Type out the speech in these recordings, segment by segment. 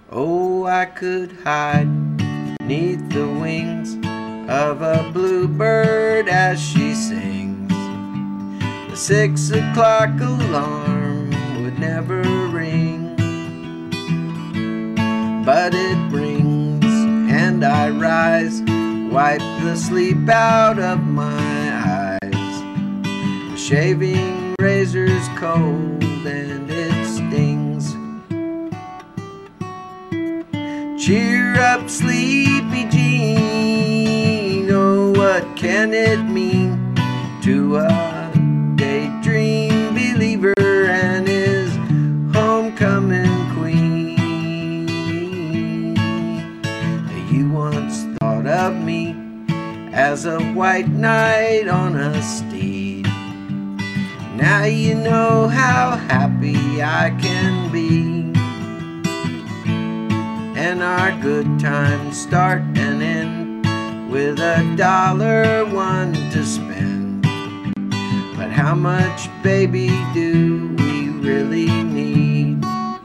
Oh, I could hide neath the wings of a bluebird as she sings. The 6 o'clock alarm would never ring, but it rings and I rise, wipe the sleep out of my eyes. The shaving razor's cold and it stings. Cheer up, sleepy Jean, oh, what can it mean to a daydream believer and his homecoming queen? You once thought of me as a white knight on a steed. Now you know how happy I can be, and our good times start and end with $1 to spend. But how much, baby, do we really need?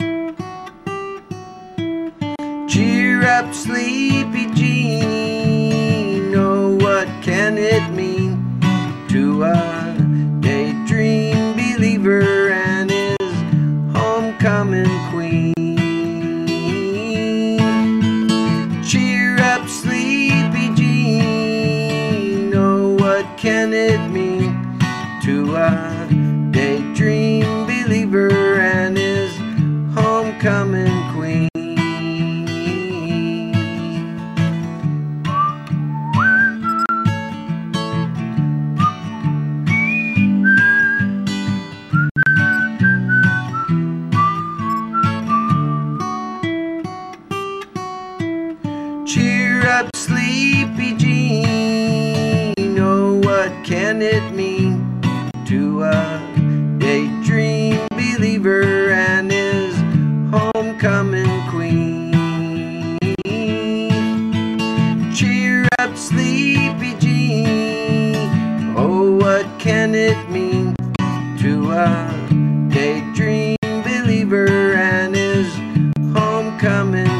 Cheer up, sleepy Jean, oh, what can it mean to a daydream believer and his homecoming queen? Cheer up, sleepy Jean, oh, what can it mean to a daydream believer and his homecoming queen? Cheer up, sleepy Jean, oh, what can it mean to a daydream believer and his homecoming queen? Cheer up, sleepy Jean, oh, what can it mean to a daydream believer and his homecoming